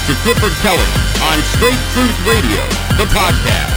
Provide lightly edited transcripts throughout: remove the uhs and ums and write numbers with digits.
Mr. Clifford Kelly on Straight Truth Radio, the podcast.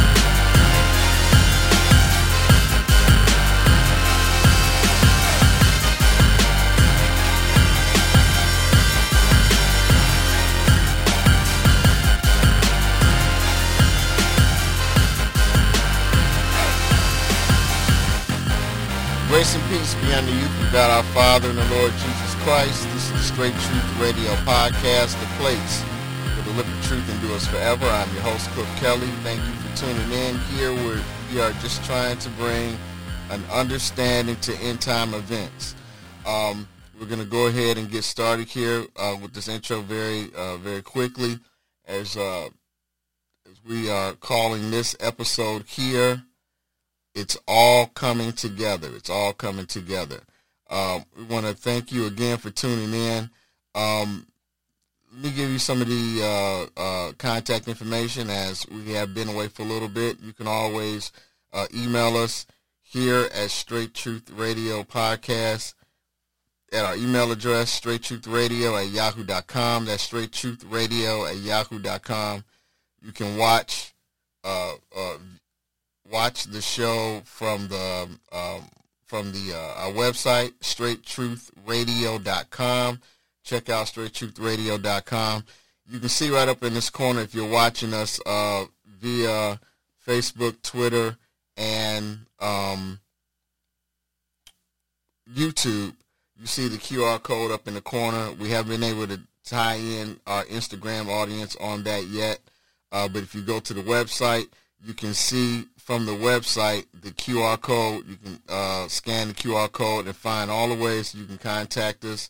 Grace and peace be unto you from God our Father and the Lord Jesus Christ. This is the Straight Truth Radio podcast, the place where the living truth endures forever. I'm your host, Cliff Kelly. Thank you for tuning in. Here we are just trying to bring an understanding to end-time events. We're going to go ahead and get started here with this intro very quickly as we are calling this episode here, It's All Coming Together. It's all coming together. We want to thank you again for tuning in. Let me give you some of the contact information as we have been away for a little bit. You can always email us here at Straight Truth Radio Podcast at our email address, straighttruthradio@yahoo.com. That's straighttruthradio@yahoo.com. You can watch the show from our website, straighttruthradio.com. Check out straighttruthradio.com. You can see right up in this corner if you're watching us via Facebook, Twitter, and YouTube. You see the QR code up in the corner. We haven't been able to tie in our Instagram audience on that yet, but if you go to the website, you can see from the website the QR code. You can scan the QR code and find all the ways you can contact us.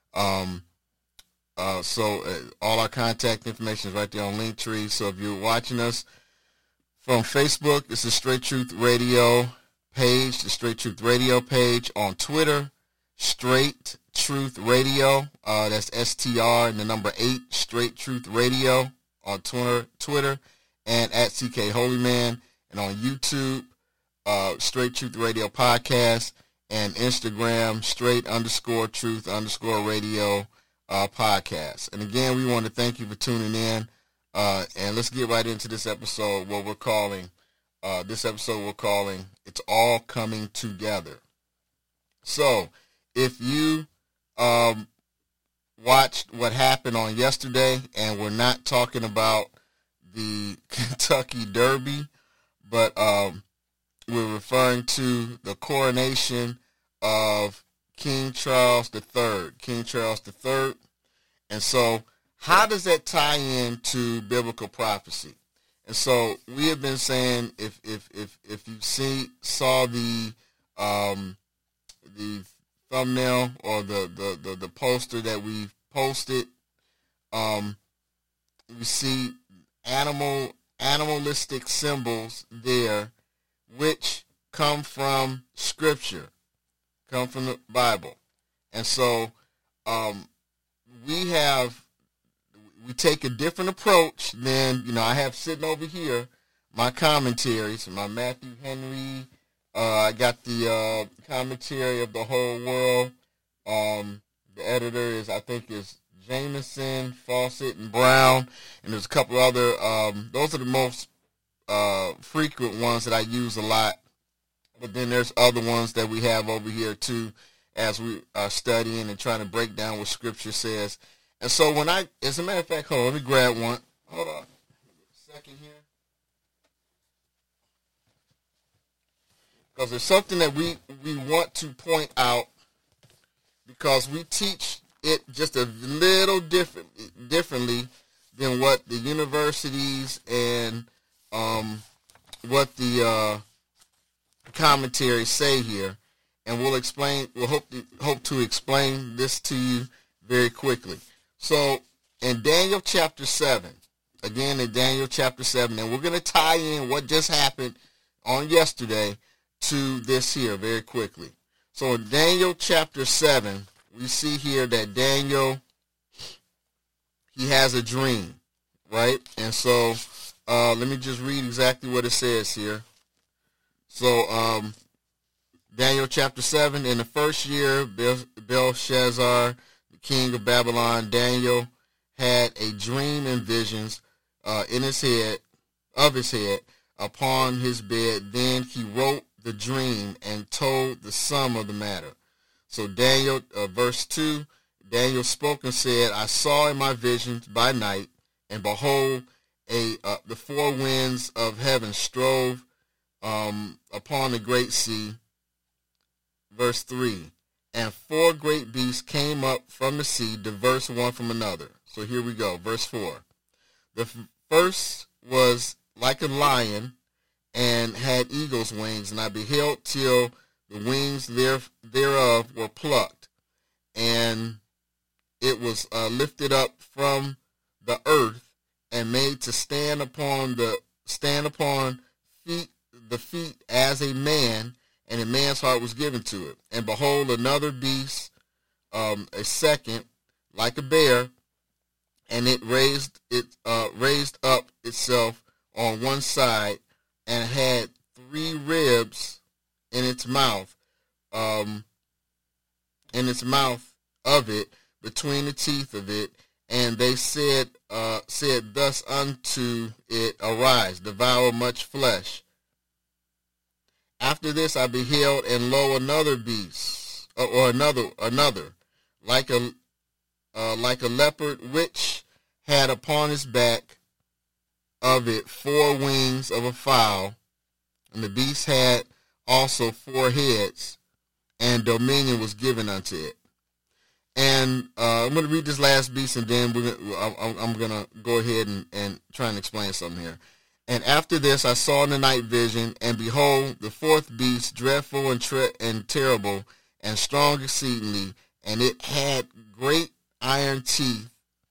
So all our contact information is right there on Linktree. So if you're watching us from Facebook, it's the Straight Truth Radio page, the Straight Truth Radio page. On Twitter, Straight Truth Radio. That's STR and the number 8, Straight Truth Radio on Twitter. And at CK Holyman, and on YouTube, Straight Truth Radio Podcast, and Instagram, straight_truth_radio podcast. And again, we want to thank you for tuning in, and let's get right into this episode, what we're calling, It's All Coming Together. So, if you watched what happened on yesterday, and we're not talking about the Kentucky Derby, but we're referring to the coronation of King Charles III. And so how does that tie into biblical prophecy? And so we have been saying, if you saw the thumbnail or the poster that we posted, we see animalistic symbols there, which come from Scripture, come from the Bible. And so we take a different approach than, I have sitting over here my commentaries, my Matthew Henry. I got the commentary of the whole world. The editor is Jameson, Fawcett, and Brown, and there's a couple other, those are the most frequent ones that I use a lot, but then there's other ones that we have over here too, as we are studying and trying to break down what Scripture says. And so as a matter of fact, hold on, let me grab one. Hold on a second here. Because there's something that we want to point out, because we teach it just a little differently than what the universities and what the commentaries say here, and we'll hope to explain this to you very quickly. So in Daniel chapter 7, and we're going to tie in what just happened on yesterday to this here very quickly. So in Daniel chapter 7, we see here that Daniel, he has a dream, right? And so let me just read exactly what it says here. So Daniel chapter 7, in the first year, Belshazzar, the king of Babylon, Daniel had a dream and visions in his head, upon his bed. Then he wrote the dream and told the sum of the matter. So Daniel, verse 2, Daniel spoke and said, I saw in my visions by night, and behold, the four winds of heaven strove upon the great sea. Verse 3, and four great beasts came up from the sea, diverse one from another. So here we go, verse 4. The first was like a lion, and had eagle's wings, and I beheld till the wings thereof were plucked, and it was lifted up from the earth, and made to stand upon the feet as a man, and a man's heart was given to it. And behold, another beast, a second, like a bear, and it raised up itself on one side, and had 3 ribs in its mouth, of it, between the teeth of it. And they said thus unto it, arise, devour much flesh. After this I beheld, and lo, another beast, or another, like a leopard, which had upon his back of it 4 wings of a fowl, and the beast had also 4 heads, and dominion was given unto it. And I'm going to read this last beast, and then I'm going to go ahead and try and explain something here. And after this I saw in the night vision, and behold, the 4th beast, dreadful and terrible, and strong exceedingly, and it had great iron teeth.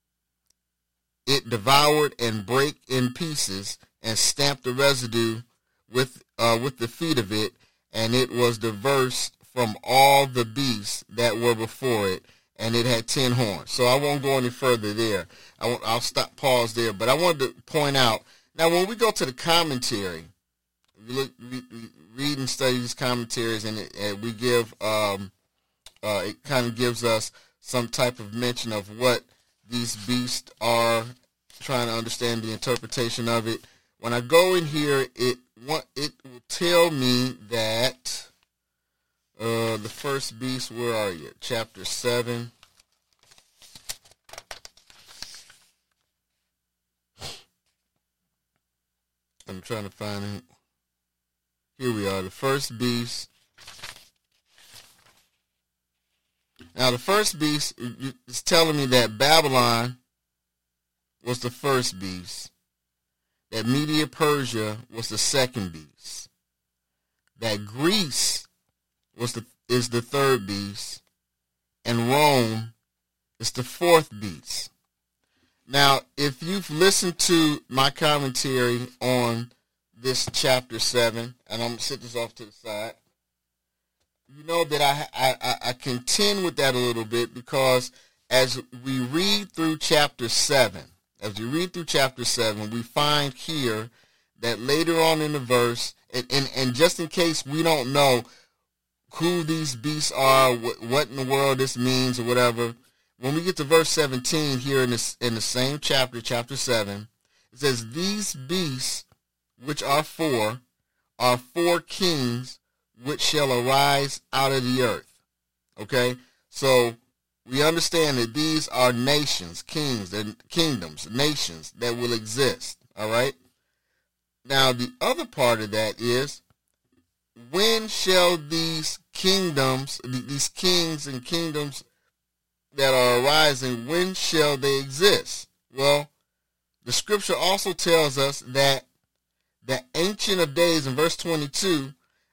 It devoured and brake in pieces, and stamped the residue with the feet of it, and it was diverse from all the beasts that were before it, and it had 10 horns. So I won't go any further there. I'll pause there. But I wanted to point out, now when we go to the commentary, we read and study these commentaries, and we give, it kind of gives us some type of mention of what these beasts are, trying to understand the interpretation of it. When I go in here, it will tell me that the first beast, where are you? Chapter 7. I'm trying to find it. Here we are, the first beast. Now, the first beast is telling me that Babylon was the first beast, that Media Persia was the second beast, that Greece is the third beast, and Rome is the 4th beast. Now, if you've listened to my commentary on this chapter 7, and I'm going to set this off to the side, you know that I contend with that a little bit, because as we read through chapter 7, we find here that later on in the verse, and just in case we don't know who these beasts are, what in the world this means or whatever, when we get to verse 17 here in the same chapter 7, it says, these beasts, which are 4 kings, which shall arise out of the earth. Okay? So we understand that these are nations, kings, and kingdoms, nations that will exist. All right? Now, the other part of that is, when shall these kingdoms, these kings and kingdoms that are arising, when shall they exist? Well, the scripture also tells us that the Ancient of Days in verse 22,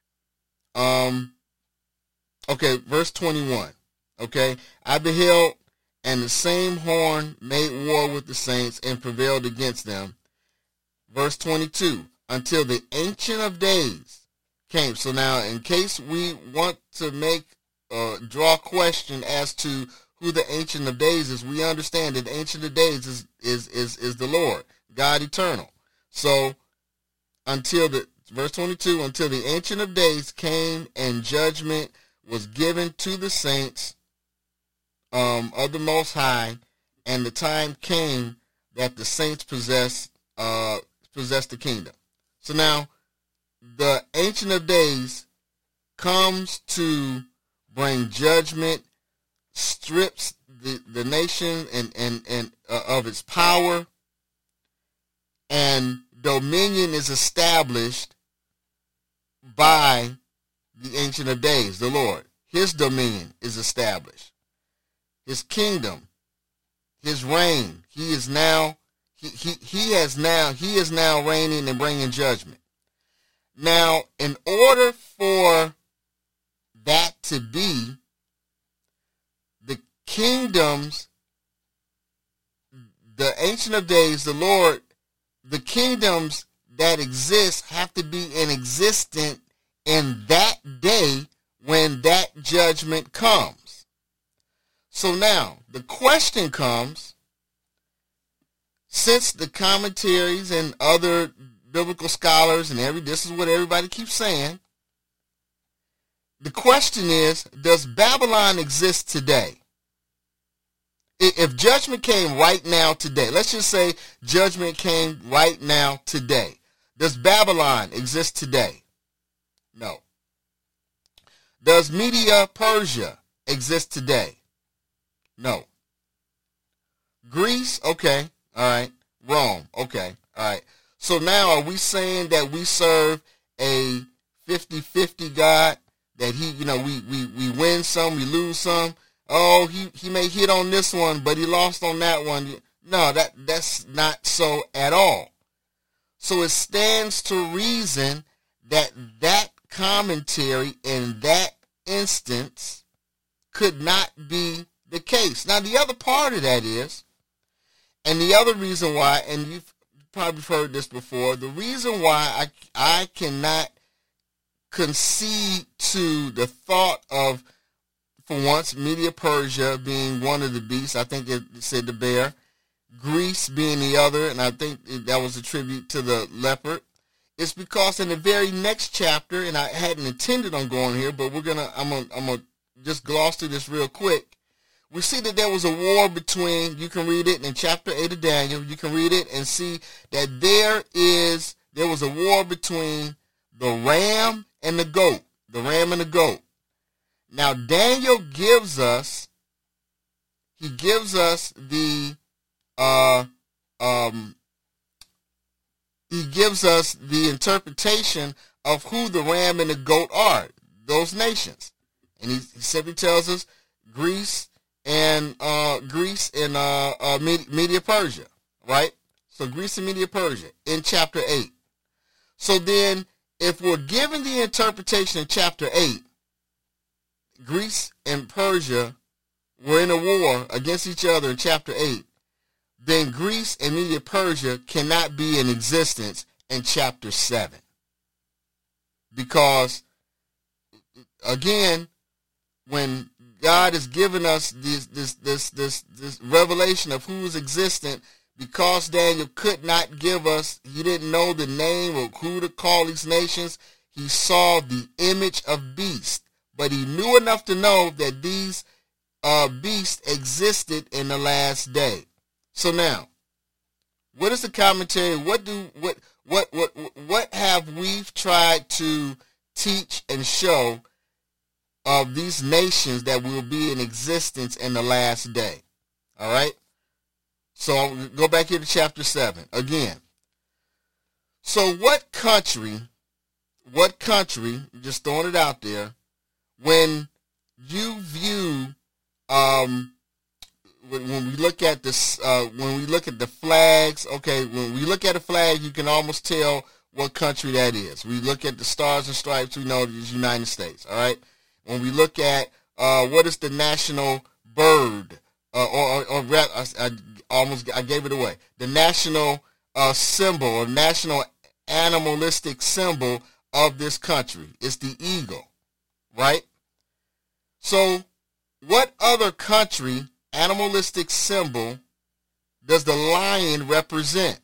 verse 21, okay, I beheld, and the same horn made war with the saints and prevailed against them. Verse 22, until the Ancient of Days came. So now, in case we want to draw a question as to who the Ancient of Days is, we understand that the Ancient of Days is the Lord, God eternal. So verse 22, until the Ancient of Days came, and judgment was given to the saints of the Most High, and the time came that the saints possessed the kingdom. So now, the Ancient of Days comes to bring judgment, strips the nation and of its power, and dominion is established by the Ancient of Days, the Lord. His dominion is established. His kingdom, his reign. He is now reigning and bringing judgment. Now, in order for that to be, the kingdoms, the Ancient of Days, the Lord, the kingdoms that exist have to be in existence in that day when that judgment comes. So now, the question comes, since the commentaries and other biblical scholars and this is what everybody keeps saying, the question is, does Babylon exist today? If judgment came right now today, let's just say judgment came right now today, does Babylon exist today? No. Does Media Persia exist today? No. Greece? Okay. All right. Rome? Okay. All right. So now are we saying that we serve a 50-50 God, that we win some, we lose some? Oh, he may hit on this one, but he lost on that one. No, that's not so at all. So it stands to reason that commentary in that instance could not be the case. Now, the other part of that is, and the other reason why, and you've probably heard this before, the reason why I cannot concede to the thought of, for once, Media Persia being one of the beasts, I think it said the bear, Greece being the other, and I think that was a tribute to the leopard, it's because in the very next chapter, and I hadn't intended on going here, but I'm gonna just gloss through this real quick. We see that there was a war between, you can read it in chapter 8 of Daniel, you can read it and see that there was a war between the ram and the goat. The ram and the goat. Now Daniel gives us the interpretation of who the ram and the goat are, those nations. And he simply tells us Greece and Media Persia, right? So Greece and Media Persia in chapter 8. So then, if we're given the interpretation in chapter 8, Greece and Persia were in a war against each other in chapter 8, then Greece and Media Persia cannot be in existence in chapter 7. Because, again, when God has given us this revelation of who's existent, because Daniel could not give us, he didn't know the name or who to call these nations, he saw the image of beast. But he knew enough to know that these beasts existed in the last day. So now, what is the commentary? What have we tried to teach and show of these nations that will be in existence in the last day? All right. So I'll go back here to chapter 7 again. So what country, just throwing it out there, when you view, when we look at this, when we look at the flags, okay, when we look at a flag, you can almost tell what country that is. We look at the stars and stripes, we know it's United States, all right? When we look at what is the national bird, I gave it away. The national symbol or national animalistic symbol of this country is the eagle, right? So what other country animalistic symbol does the lion represent?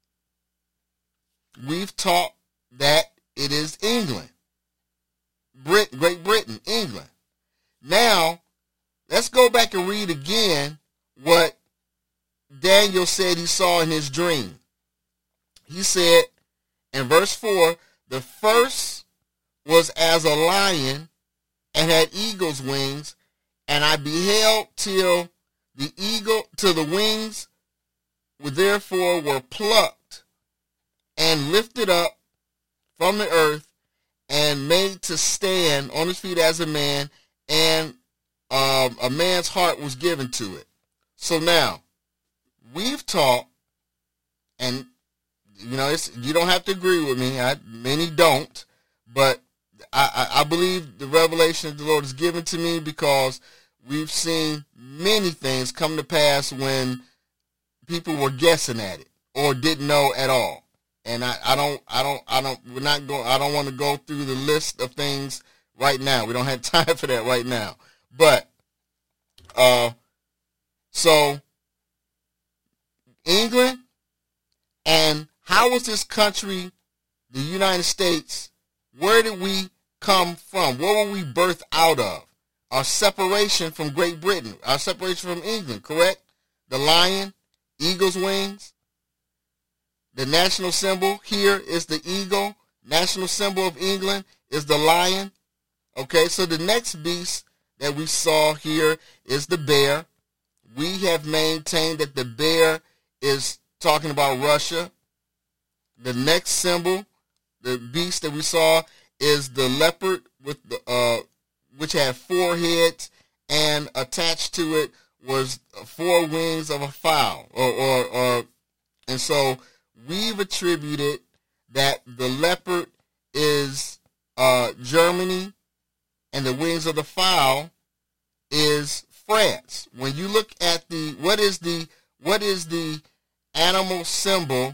We've taught that it is England. Great Britain, England. Now, let's go back and read again what Daniel said he saw in his dream. He said in verse 4, the first was as a lion and had eagle's wings, and I beheld till the wings therefore were plucked and lifted up from the earth and made to stand on his feet as a man, and a man's heart was given to it. So now, we've talked, and you don't have to agree with me. Many don't, but I believe the revelation that the Lord has given to me, because we've seen many things come to pass when people were guessing at it or didn't know at all. And I don't want to go through the list of things right now. We don't have time for that right now. But so England, and how was this country, the United States, where did we come from? What were we birthed out of? Our separation from Great Britain, our separation from England, correct? The lion, eagle's wings. The national symbol here is the eagle. National symbol of England is the lion. Okay, so the next beast that we saw here is the bear. We have maintained that the bear is talking about Russia. The next symbol, the beast that we saw, is the leopard with the which had 4 heads, and attached to it was 4 wings of a fowl. And so we've attributed that the leopard is Germany, and the wings of the fowl is France. When you look at what is the animal symbol,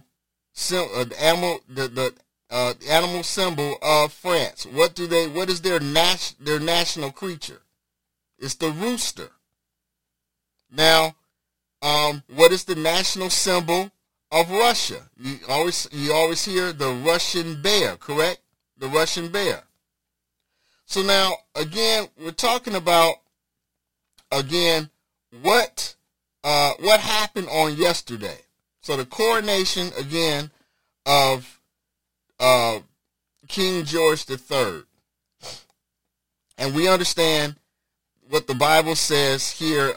the animal symbol of France? What is their national creature? It's the rooster. Now, what is the national symbol of Russia? You always hear the Russian bear, correct? The Russian bear. So now, again, we're talking about, what happened on yesterday. So the coronation, again, of King George III. And we understand what the Bible says here.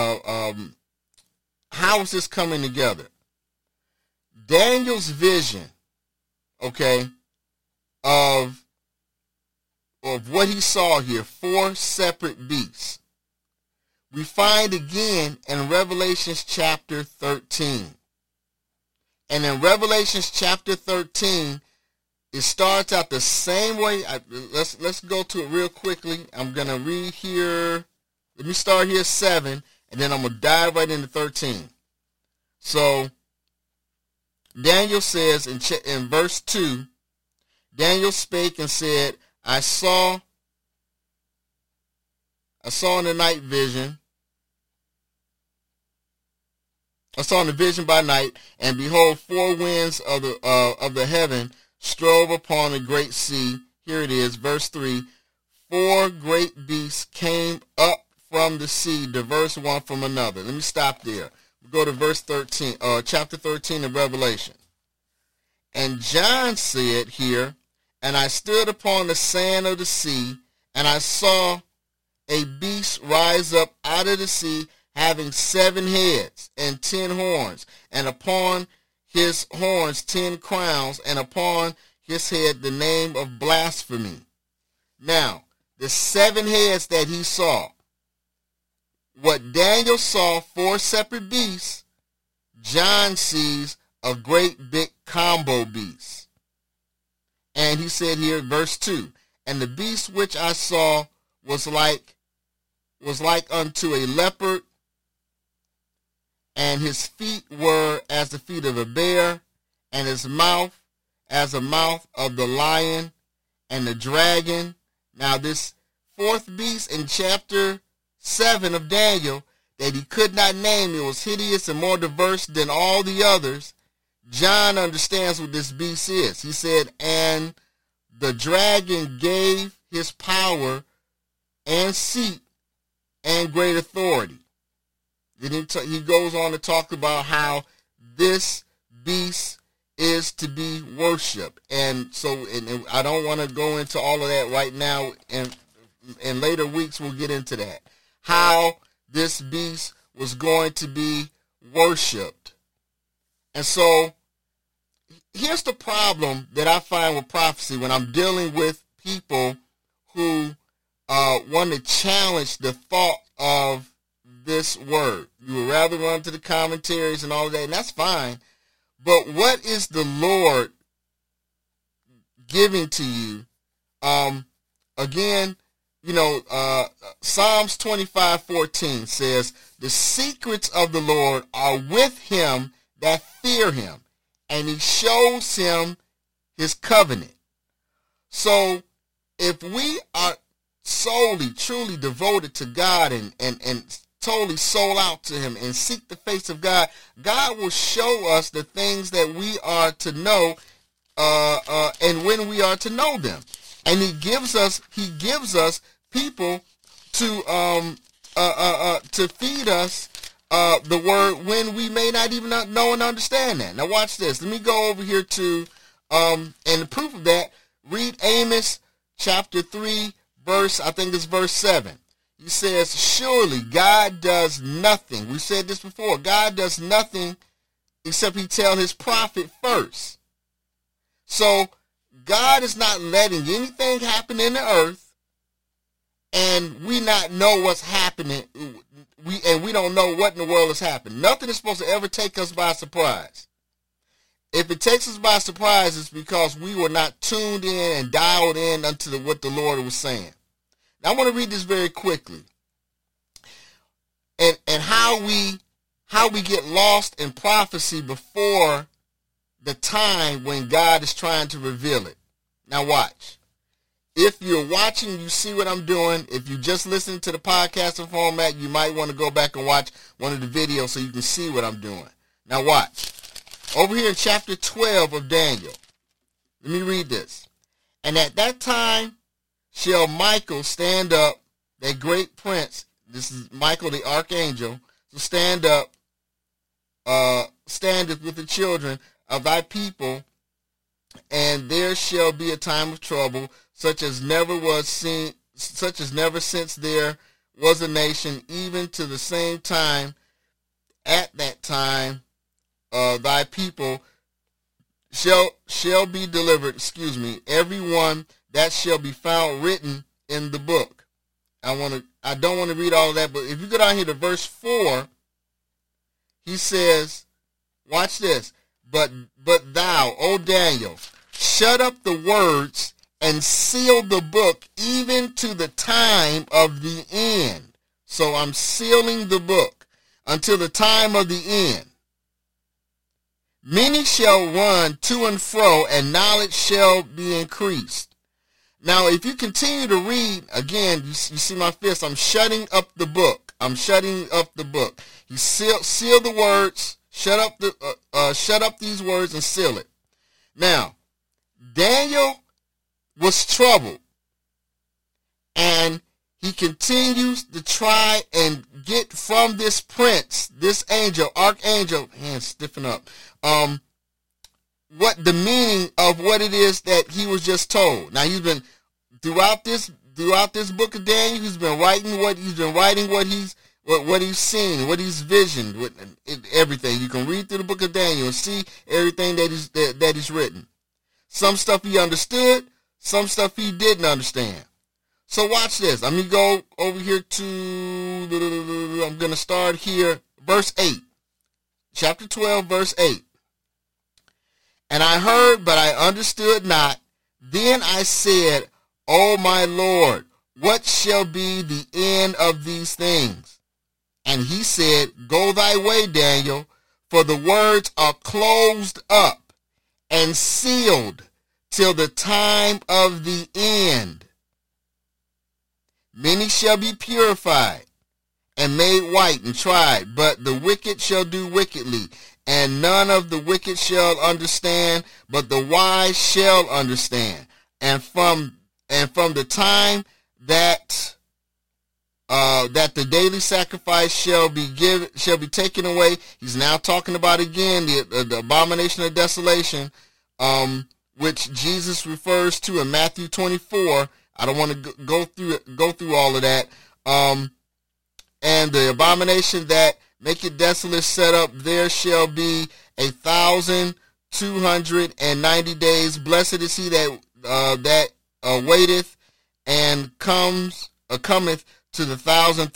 How is this coming together? Daniel's vision, okay, of what he saw here, 4 separate beasts, we find again in Revelation chapter 13. And in Revelation chapter 13, it starts out the same way. Let's go to it real quickly. I'm going to read here. Let me start here 7, and then I'm going to dive right into 13. So Daniel says in verse 2, Daniel spake and said, I saw in the night vision. I saw in the vision by night, and behold, 4 winds of the heaven strove upon a great sea. Here it is, verse 3. 4 great beasts came up from the sea, diverse one from another. Let me stop there. We go to verse 13, chapter 13 of Revelation. And John said here, and I stood upon the sand of the sea, and I saw a beast rise up out of the sea, having 7 heads and 10 horns, and upon his horns 10 crowns, and upon his head the name of blasphemy. Now, the 7 heads that he saw, what Daniel saw, 4 separate beasts, John sees a great big combo beast. And he said here, verse 2, and the beast which I saw was like unto a leopard, and his feet were as the feet of a bear, and his mouth as the mouth of the lion and the dragon. Now this 4th beast in chapter 7 of Daniel that he could not name, it was hideous and more diverse than all the others. John understands what this beast is. He said, and the dragon gave his power and seat and great authority. Then he goes on to talk about how this beast is to be worshipped. And so and I don't want to go into all of that right now. And in later weeks, we'll get into that. How this beast was going to be worshipped. And so here's the problem that I find with prophecy when I'm dealing with people who want to challenge the thought of this word. You would rather run to the commentaries and all of that, and that's fine. But what is the Lord giving to you? Again, Psalms 25:14 says, the secrets of the Lord are with him that fear him, and he shows him his covenant. So if we are solely, truly devoted to God and totally sold out to him and seek the face of God, God will show us the things that we are to know and when we are to know them. And he gives us people to feed us the word when we may not even know and understand that. Now watch this. Let me go over here to and the proof of that, read Amos chapter 3 verse 7. He says, surely God does nothing. We said this before. God does nothing except he tell his prophet first. So God is not letting anything happen in the earth and we not know what's happening. We don't know what in the world is happening. Nothing is supposed to ever take us by surprise. If it takes us by surprise, it's because we were not tuned in and dialed in unto what the Lord was saying. Now, I want to read this very quickly. And how we get lost in prophecy before the time when God is trying to reveal it. Now watch. If you're watching, you see what I'm doing. If you just listen to the podcasting format, you might want to go back and watch one of the videos so you can see what I'm doing. Now watch. Over here in chapter 12 of Daniel, let me read this. And at that time shall Michael stand up, that great prince. This is Michael the archangel. So stand up, standeth with the children of thy people, and there shall be a time of trouble, such as never since there was a nation, even to the same time. At that time, thy people shall be delivered. Every one that shall be found written in the book. I don't want to read all of that, but if you go down here to verse 4, he says, watch this. But thou, O Daniel, shut up the words and seal the book even to the time of the end. So I'm sealing the book until the time of the end. Many shall run to and fro, and knowledge shall be increased. Now, if you continue to read, again, you see my fist, I'm shutting up the book. I'm shutting up the book. He seal the words, shut up these words and seal it. Now, Daniel was troubled, and he continues to try and get from this prince, this angel, archangel, hands stiffen up, what the meaning of what it is that he was just told. Now he's been throughout this book of Daniel, he's been writing what he's seen, what he's visioned, everything. You can read through the book of Daniel and see everything that he's written. Some stuff he understood, some stuff he didn't understand. So watch this. I'm going to go over here to, I'm going to start here, verse 8. Chapter 12, verse 8. And I heard, but I understood not. Then I said, O my Lord, what shall be the end of these things? And he said, go thy way, Daniel, for the words are closed up and sealed till the time of the end. Many shall be purified and made white and tried, but the wicked shall do wickedly, and none of the wicked shall understand, but the wise shall understand. And from the time that that the daily sacrifice shall be taken away. He's now talking about again the abomination of desolation, which Jesus refers to in Matthew 24. I don't want to go through all of that. And the abomination that make it desolate set up there shall be 1,290 days. Blessed is he that waiteth and cometh to the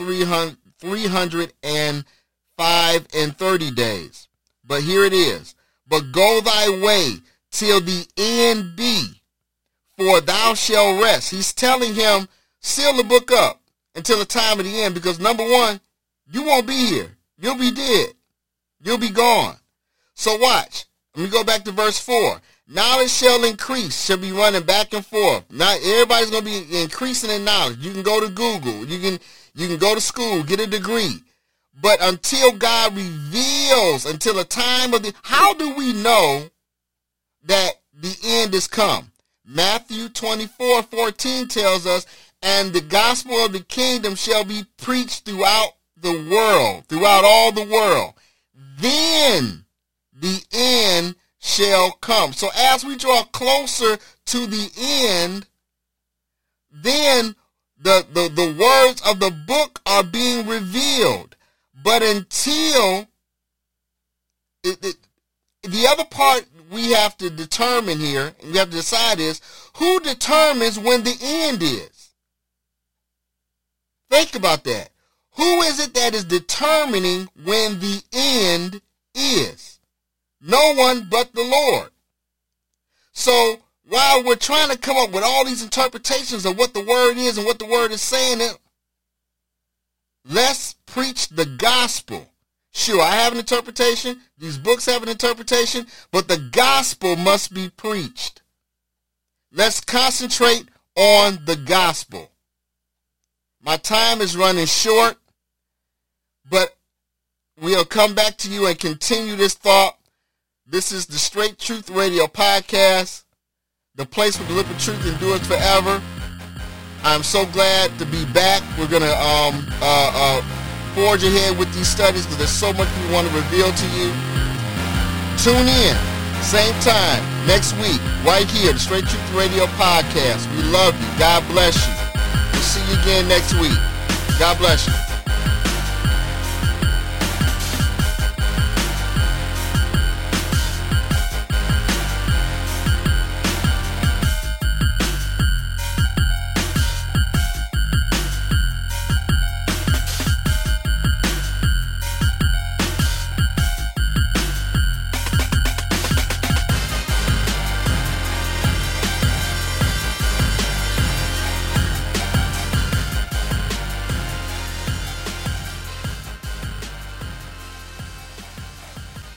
1,305 and 30 days. But here it is. But go thy way till the end be, for thou shalt rest. He's telling him, seal the book up until the time of the end, because number one, you won't be here. You'll be dead. You'll be gone. So watch. Let me go back to verse 4. Knowledge shall increase, shall be running back and forth. Now everybody's going to be increasing in knowledge. You can go to Google. You can go to school, get a degree. But until God reveals, until the time of how do we know that the end is come? Matthew 24:14 tells us, and the gospel of the kingdom shall be preached throughout the world, throughout all the world. Then the end shall come. So as we draw closer to the end, then the words of the book are being revealed. But until the other part we have to determine here, and we have to decide is, who determines when the end is? Think about that. Who is it that is determining when the end is? No one but the Lord. So while we're trying to come up with all these interpretations of what the word is and what the word is saying, let's preach the gospel. Sure, I have an interpretation. These books have an interpretation, but the gospel must be preached. Let's concentrate on the gospel. My time is running short, but we'll come back to you and continue this thought. This is the Straight Truth Radio Podcast, the place where the living truth endures forever. I'm so glad to be back. We're going to forge ahead with these studies because there's so much we want to reveal to you. Tune in, same time, next week, right here, the Straight Truth Radio Podcast. We love you. God bless you. We'll see you again next week. God bless you.